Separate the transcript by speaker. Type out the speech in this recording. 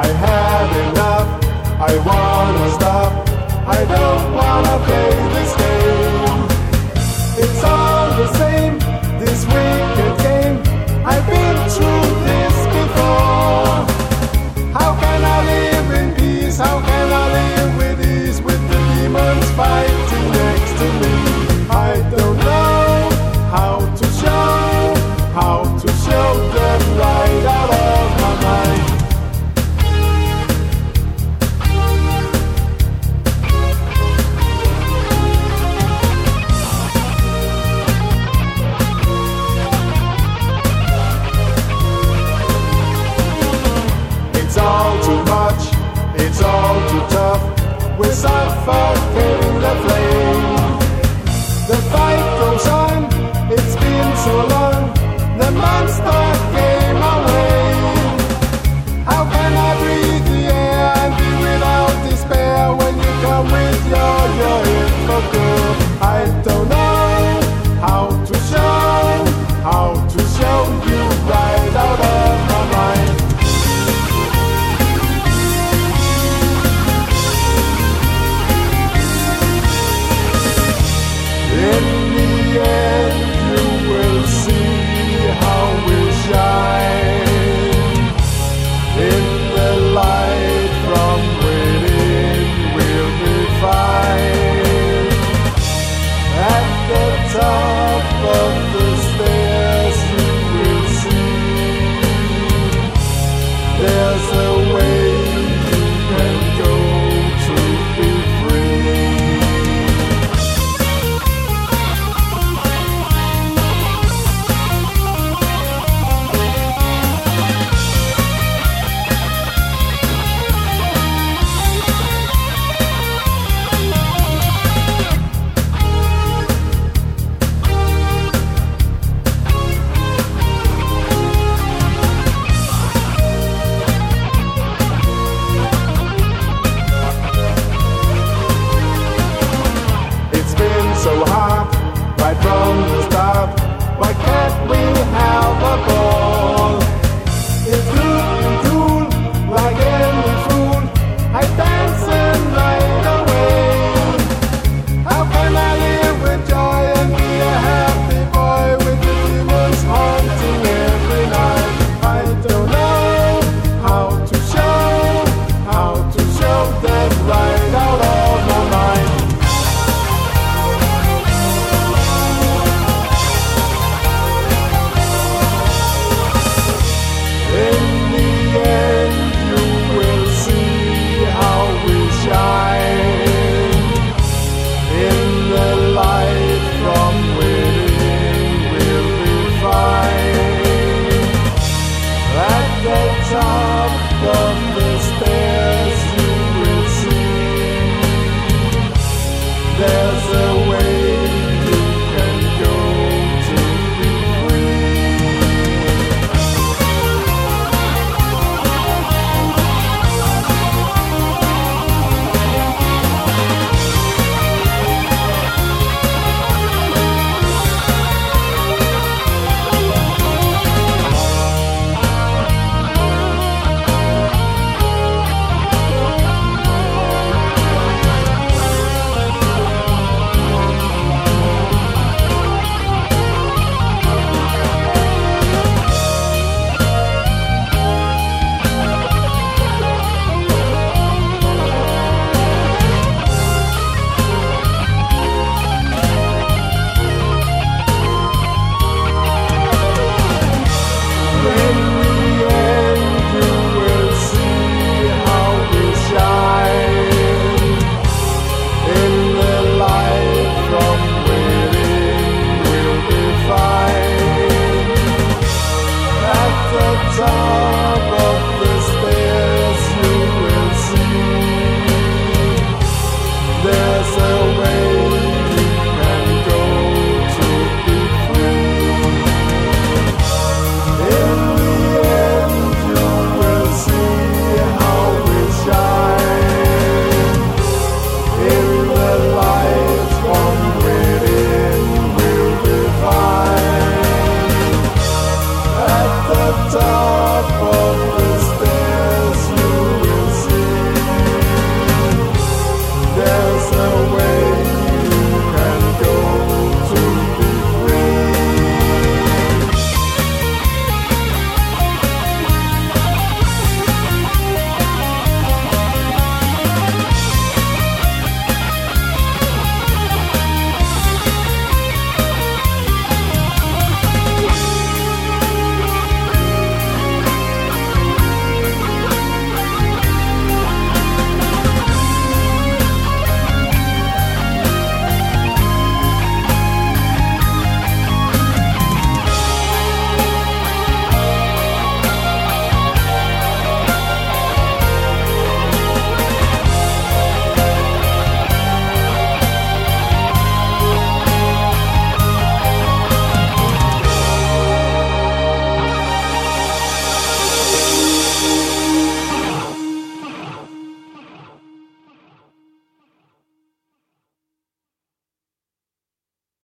Speaker 1: had enough, I wanna stop, I don't wanna play this game. It's all the same, this wicked game, I've been through this before. How can I live in peace, how can I live with ease, with the demons fighting next to me? I don't know how to show them right out of my mind. It's all too much, it's all too tough, we're suffocating the flame. The fight goes on, it's been so long, the monster came away. How can I breathe the air and be without despair when you come with your hit for good? I don't know how to show you right out of my mind. In the end, you will see how we shine. In the light from within, we'll be fine. At the top of the stairs, you will see there's a way you can go to be free. So hard, right from the start, why can't we have a ball? It's looking cool, like any fool, I dancing right away. How can I live with joy and be a happy boy with the demons haunting every night? I don't know how to show them right out of my mind. Top of the